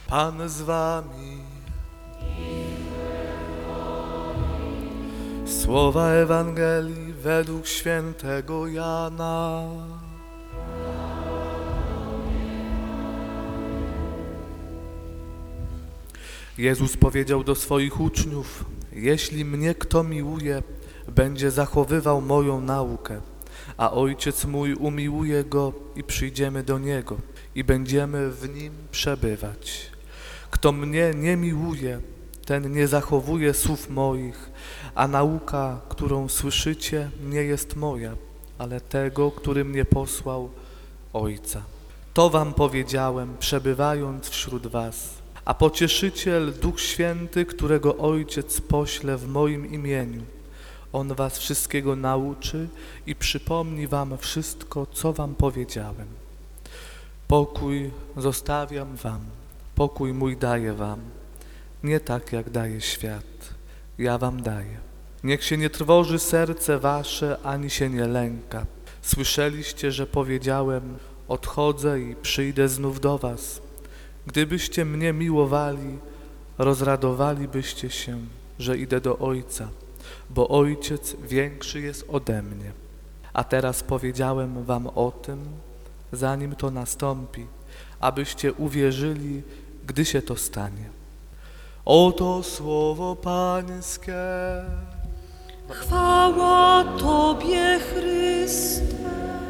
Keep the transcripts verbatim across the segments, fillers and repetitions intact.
Pan z wami. Słowa Ewangelii według świętego Jana. Jezus powiedział do swoich uczniów: jeśli mnie kto miłuje, będzie zachowywał moją naukę, a Ojciec mój umiłuje go i przyjdziemy do niego i będziemy w nim przebywać. Kto mnie nie miłuje, ten nie zachowuje słów moich, a nauka, którą słyszycie, nie jest moja, ale tego, który mnie posłał, Ojca. To wam powiedziałem, przebywając wśród was. A Pocieszyciel, Duch Święty, którego Ojciec pośle w moim imieniu, On was wszystkiego nauczy i przypomni wam wszystko, co wam powiedziałem. Pokój zostawiam wam, pokój mój daję wam, nie tak jak daje świat, ja wam daję. Niech się nie trwoży serce wasze, ani się nie lęka. Słyszeliście, że powiedziałem, odchodzę i przyjdę znów do was. Gdybyście mnie miłowali, rozradowalibyście się, że idę do Ojca, bo Ojciec większy jest ode mnie. A teraz powiedziałem wam o tym, zanim to nastąpi, abyście uwierzyli, gdy się to stanie. Oto słowo Pańskie. Chwała Tobie, Chryste.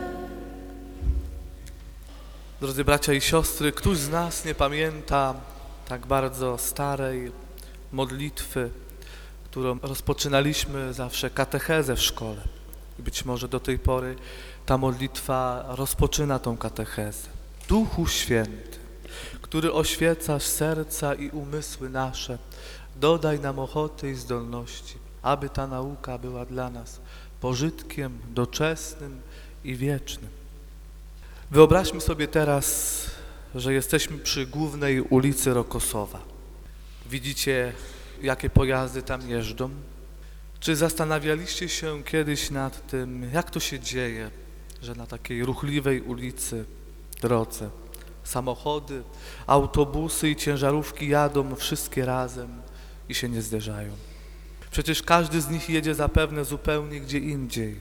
Drodzy bracia i siostry, któż z nas nie pamięta tak bardzo starej modlitwy, którą rozpoczynaliśmy zawsze katechezę w szkole. I być może do tej pory ta modlitwa rozpoczyna tą katechezę. Duchu Święty, który oświecasz serca i umysły nasze, dodaj nam ochoty i zdolności, aby ta nauka była dla nas pożytkiem doczesnym i wiecznym. Wyobraźmy sobie teraz, że jesteśmy przy głównej ulicy Rokosowa. Widzicie, jakie pojazdy tam jeżdżą? Czy zastanawialiście się kiedyś nad tym, jak to się dzieje, że na takiej ruchliwej ulicy, drodze, samochody, autobusy i ciężarówki jadą wszystkie razem i się nie zderzają? Przecież każdy z nich jedzie zapewne zupełnie gdzie indziej.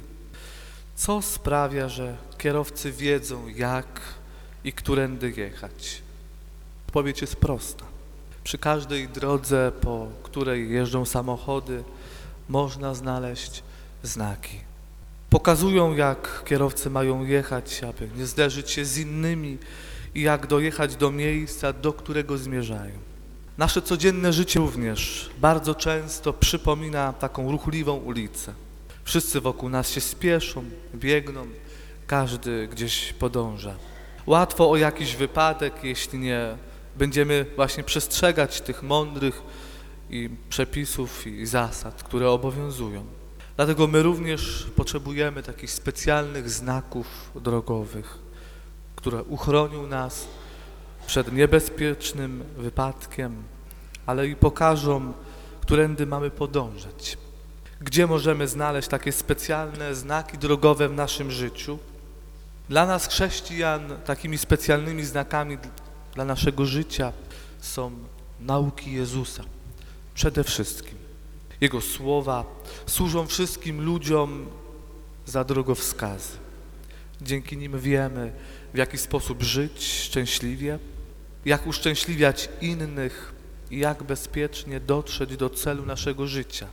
Co sprawia, że kierowcy wiedzą, jak i którędy jechać? Odpowiedź jest prosta. Przy każdej drodze, po której jeżdżą samochody, można znaleźć znaki. Pokazują, jak kierowcy mają jechać, aby nie zderzyć się z innymi i jak dojechać do miejsca, do którego zmierzają. Nasze codzienne życie również bardzo często przypomina taką ruchliwą ulicę. Wszyscy wokół nas się spieszą, biegną, każdy gdzieś podąża. Łatwo o jakiś wypadek, jeśli nie będziemy właśnie przestrzegać tych mądrych i przepisów i zasad, które obowiązują. Dlatego my również potrzebujemy takich specjalnych znaków drogowych, które uchronią nas przed niebezpiecznym wypadkiem, ale i pokażą, którędy mamy podążać. Gdzie możemy znaleźć takie specjalne znaki drogowe w naszym życiu? Dla nas, chrześcijan, takimi specjalnymi znakami dla naszego życia są nauki Jezusa. Przede wszystkim Jego słowa służą wszystkim ludziom za drogowskazy. Dzięki nim wiemy, w jaki sposób żyć szczęśliwie, jak uszczęśliwiać innych i jak bezpiecznie dotrzeć do celu naszego życia.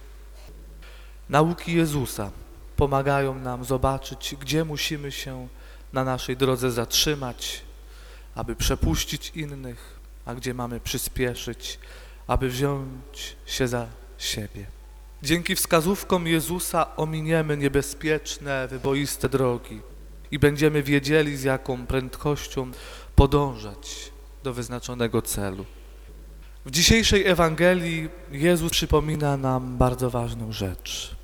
Nauki Jezusa pomagają nam zobaczyć, gdzie musimy się na naszej drodze zatrzymać, aby przepuścić innych, a gdzie mamy przyspieszyć, aby wziąć się za siebie. Dzięki wskazówkom Jezusa ominiemy niebezpieczne, wyboiste drogi i będziemy wiedzieli, z jaką prędkością podążać do wyznaczonego celu. W dzisiejszej Ewangelii Jezus przypomina nam bardzo ważną rzecz.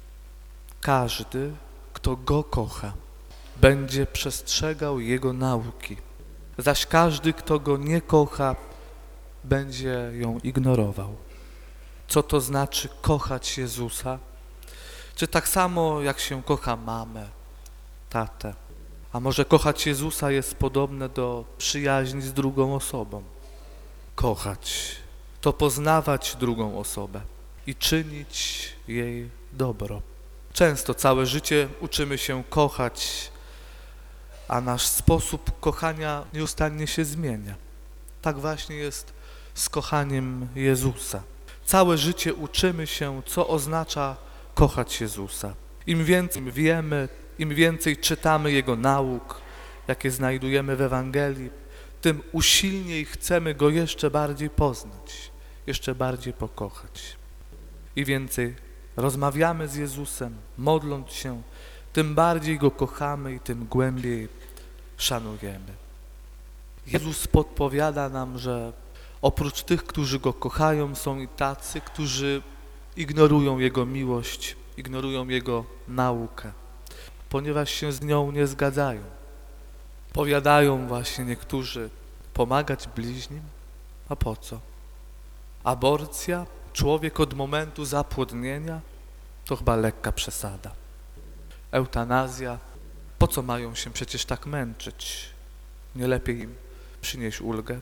Każdy, kto Go kocha, będzie przestrzegał Jego nauki, zaś każdy, kto Go nie kocha, będzie ją ignorował. Co to znaczy kochać Jezusa? Czy tak samo jak się kocha mamę, tatę? A może kochać Jezusa jest podobne do przyjaźni z drugą osobą? kochać, to poznawać drugą osobę i czynić jej dobro. Często całe życie uczymy się kochać, a nasz sposób kochania nieustannie się zmienia. Tak właśnie jest z kochaniem Jezusa. Całe życie uczymy się, co oznacza kochać Jezusa. Im więcej wiemy, im więcej czytamy Jego nauk, jakie znajdujemy w Ewangelii, tym usilniej chcemy Go jeszcze bardziej poznać, jeszcze bardziej pokochać. I więcej rozmawiamy z Jezusem, modląc się, tym bardziej Go kochamy i tym głębiej szanujemy. Jezus podpowiada nam, że oprócz tych, którzy Go kochają, są i tacy, którzy ignorują Jego miłość, ignorują Jego naukę, ponieważ się z nią nie zgadzają. Powiadają właśnie niektórzy, pomagać bliźnim? A po co? Aborcja? Człowiek od momentu zapłodnienia? To chyba lekka przesada. Eutanazja? Po co mają się przecież tak męczyć? Nie lepiej im przynieść ulgę?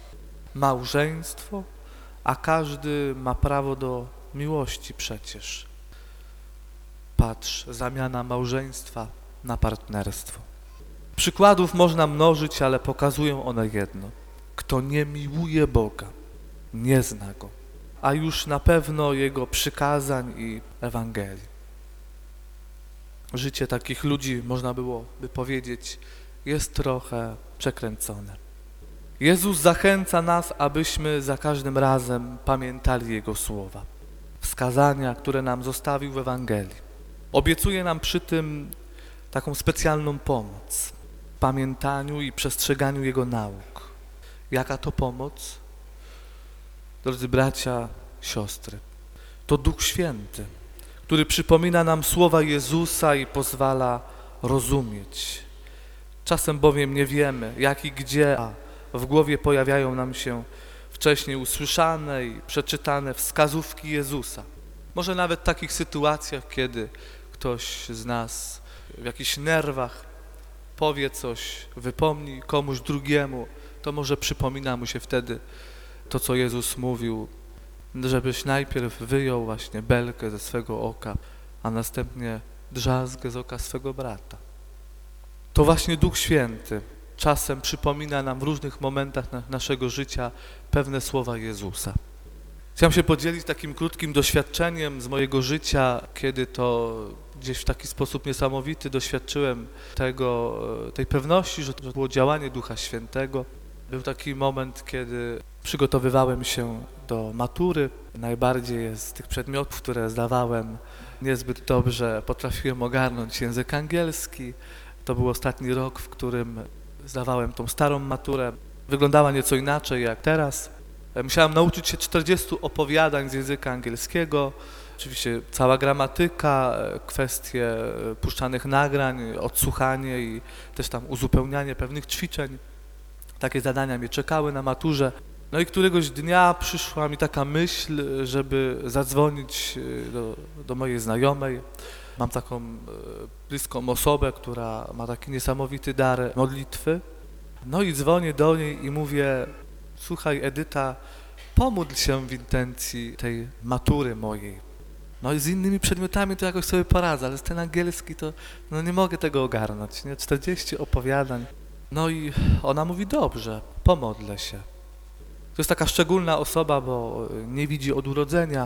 Małżeństwo? A każdy ma prawo do miłości przecież. Patrz, zamiana małżeństwa na partnerstwo. Przykładów można mnożyć, ale pokazują one jedno. Kto nie miłuje Boga, nie zna Go, a już na pewno Jego przykazań i Ewangelii. Życie takich ludzi, można byłoby powiedzieć, jest trochę przekręcone. Jezus zachęca nas, abyśmy za każdym razem pamiętali Jego słowa, wskazania, które nam zostawił w Ewangelii. Obiecuje nam przy tym taką specjalną pomoc w pamiętaniu i przestrzeganiu Jego nauk. Jaka to pomoc? Drodzy bracia, siostry, to Duch Święty, który przypomina nam słowa Jezusa i pozwala rozumieć. Czasem bowiem nie wiemy, jak i gdzie, a w głowie pojawiają nam się wcześniej usłyszane i przeczytane wskazówki Jezusa. Może nawet w takich sytuacjach, kiedy ktoś z nas w jakichś nerwach powie coś, wypomni komuś drugiemu, to może przypomina mu się wtedy to, co Jezus mówił, żebyś najpierw wyjął właśnie belkę ze swego oka, a następnie drzazgę z oka swego brata. To właśnie Duch Święty czasem przypomina nam w różnych momentach na naszego życia pewne słowa Jezusa. Chciałem się podzielić takim krótkim doświadczeniem z mojego życia, kiedy to gdzieś w taki sposób niesamowity doświadczyłem tego, tej pewności, że to było działanie Ducha Świętego. Był taki moment, kiedy przygotowywałem się do matury. Najbardziej z tych przedmiotów, które zdawałem, niezbyt dobrze potrafiłem ogarnąć język angielski. To był ostatni rok, w którym zdawałem tą starą maturę. Wyglądała nieco inaczej jak teraz. Musiałem nauczyć się czterdziestu opowiadań z języka angielskiego. Oczywiście cała gramatyka, kwestie puszczanych nagrań, odsłuchanie i też tam uzupełnianie pewnych ćwiczeń. Takie zadania mnie czekały na maturze. No i któregoś dnia przyszła mi taka myśl, żeby zadzwonić do, do mojej znajomej. Mam taką bliską osobę, która ma taki niesamowity dar modlitwy. No i dzwonię do niej i mówię: słuchaj, Edyta, pomódl się w intencji tej matury mojej. No i z innymi przedmiotami to jakoś sobie poradzę, ale z ten angielski to no nie mogę tego ogarnąć, nie? czterdzieści opowiadań. No i ona mówi: dobrze, pomodlę się. To jest taka szczególna osoba, bo nie widzi od urodzenia.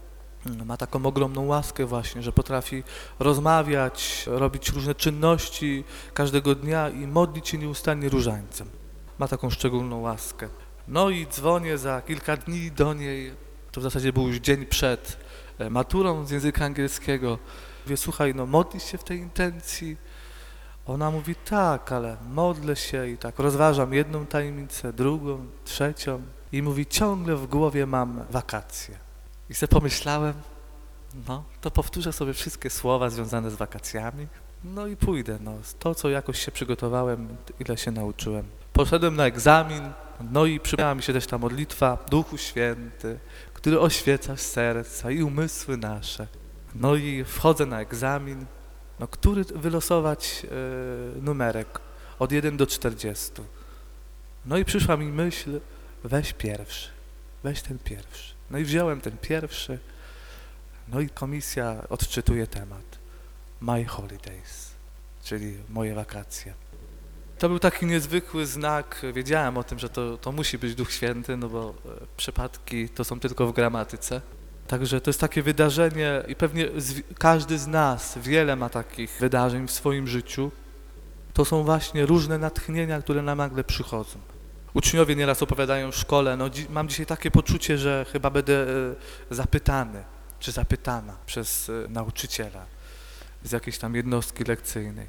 Ma taką ogromną łaskę właśnie, że potrafi rozmawiać, robić różne czynności każdego dnia i modlić się nieustannie różańcem. Ma taką szczególną łaskę. No i dzwonię za kilka dni do niej, to w zasadzie był już dzień przed maturą z języka angielskiego. Mówię: słuchaj, no modlisz się w tej intencji? Ona mówi: tak, ale modlę się i tak rozważam jedną tajemnicę, drugą, trzecią i mówi: ciągle w głowie mam wakacje. I sobie pomyślałem, no to powtórzę sobie wszystkie słowa związane z wakacjami, no i pójdę, no to, co jakoś się przygotowałem, ile się nauczyłem. Poszedłem na egzamin, no i przypomniała mi się też ta modlitwa: Duchu Święty, który oświecasz serca i umysły nasze. No i wchodzę na egzamin, no który wylosować yy, numerek od jeden do czterdziestu. No i przyszła mi myśl, weź pierwszy, weź ten pierwszy. No i wziąłem ten pierwszy, no i komisja odczytuje temat. My holidays, czyli moje wakacje. To był taki niezwykły znak, wiedziałem o tym, że to, to musi być Duch Święty, no bo e, przypadki to są tylko w gramatyce. Także to jest takie wydarzenie i pewnie z, każdy z nas wiele ma takich wydarzeń w swoim życiu. To są właśnie różne natchnienia, które nam nagle przychodzą. Uczniowie nieraz opowiadają w szkole, no dzi mam dzisiaj takie poczucie, że chyba będę e, zapytany, czy zapytana przez e, nauczyciela z jakiejś tam jednostki lekcyjnej.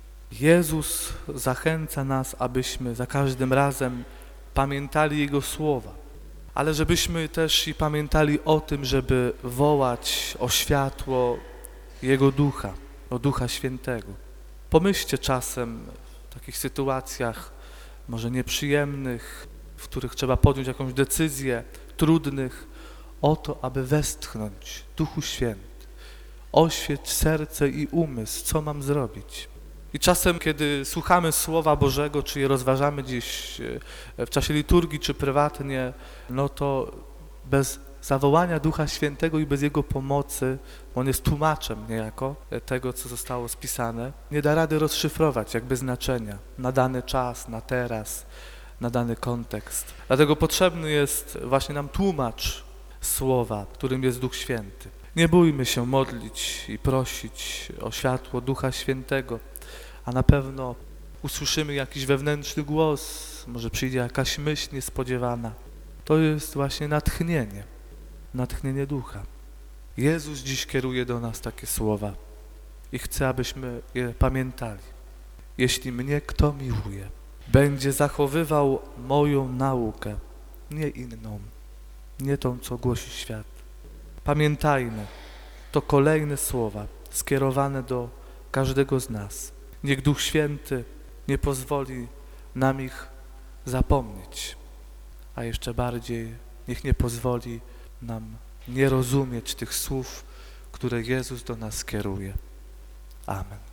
Jezus zachęca nas, abyśmy za każdym razem pamiętali Jego słowa, ale żebyśmy też i pamiętali o tym, żeby wołać o światło Jego Ducha, o Ducha Świętego. Pomyślcie czasem w takich sytuacjach, może nieprzyjemnych, w których trzeba podjąć jakąś decyzję, trudnych, o to, aby westchnąć Duchu Święty. Oświeć serce i umysł, co mam zrobić. I czasem, kiedy słuchamy Słowa Bożego, czy je rozważamy gdzieś w czasie liturgii, czy prywatnie, no to bez zawołania Ducha Świętego i bez Jego pomocy, On jest tłumaczem niejako tego, co zostało spisane, nie da rady rozszyfrować jakby znaczenia na dany czas, na teraz, na dany kontekst. Dlatego potrzebny jest właśnie nam tłumacz Słowa, którym jest Duch Święty. Nie bójmy się modlić i prosić o światło Ducha Świętego, a na pewno usłyszymy jakiś wewnętrzny głos, może przyjdzie jakaś myśl niespodziewana. To jest właśnie natchnienie, natchnienie Ducha. Jezus dziś kieruje do nas takie słowa i chce, abyśmy je pamiętali. Jeśli mnie kto miłuje, będzie zachowywał moją naukę, nie inną, nie tą, co głosi świat. Pamiętajmy, to kolejne słowa skierowane do każdego z nas. Niech Duch Święty nie pozwoli nam ich zapomnieć, a jeszcze bardziej niech nie pozwoli nam nie rozumieć tych słów, które Jezus do nas kieruje. Amen.